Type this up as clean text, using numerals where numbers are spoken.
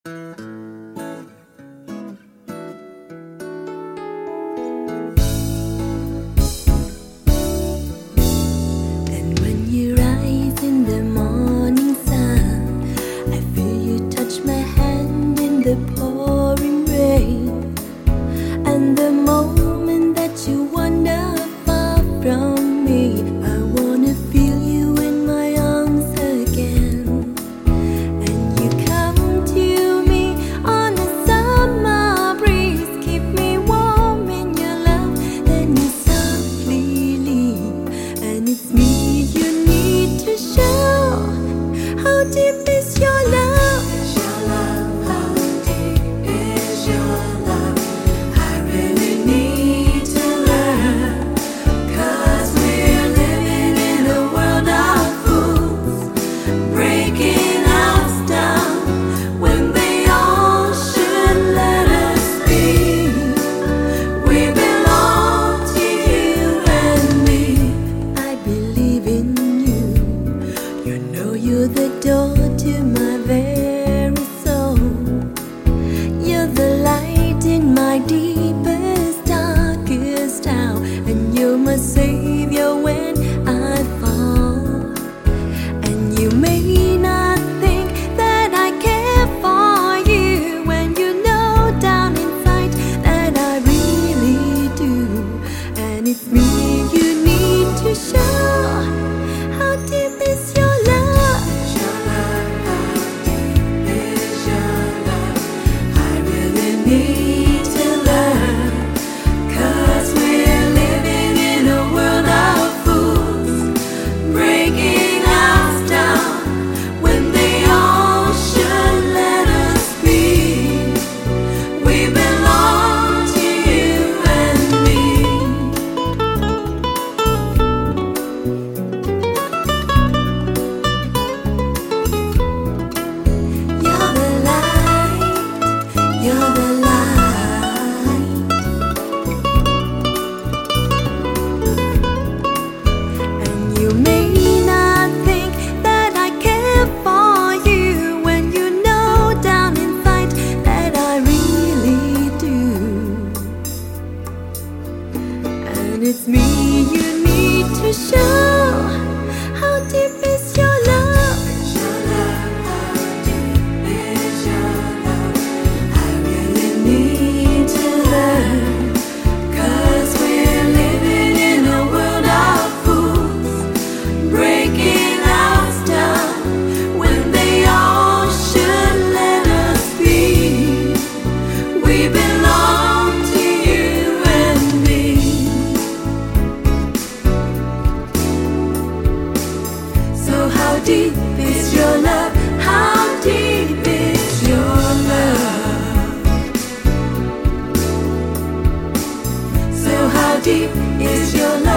And when you rise in the morning sun, I feel you touch my hand in the pouring rain. And the moment that you wander far from me, I wanna feel you in my arms again. And you come to me on a summer breeze, keep me warm in your love, then you softly leave. And it's me you need to show. How deep is your love? How deep is your love? I really need to learn, 'cause we're living in a world of fools, breaking us down when they all should let us be. We belong to you and me. I believe in you. You know you're the door to my very soul. You're the light in my deepest, darkest hour, and you're my savior when I fall. And you may not think that I care for you, when you know down inside that I really do. And it's me you need to show. How deep is your love? How deep is your love? I really need to learn, 'cause we're living in a world of fools, breaking us down when they all should let us be. We belong to you and me. You're the light, you're the light. And you may not think that I care for you, when you know down inside that I really do. And it's me you need to show. How deep is your love? How deep is your love? I really need to learn, 'cause we're living in a world of fools, breaking us down when they all should let us be. We belong to you and me. So how deep is your love? How deep is your love? So how deep is your love?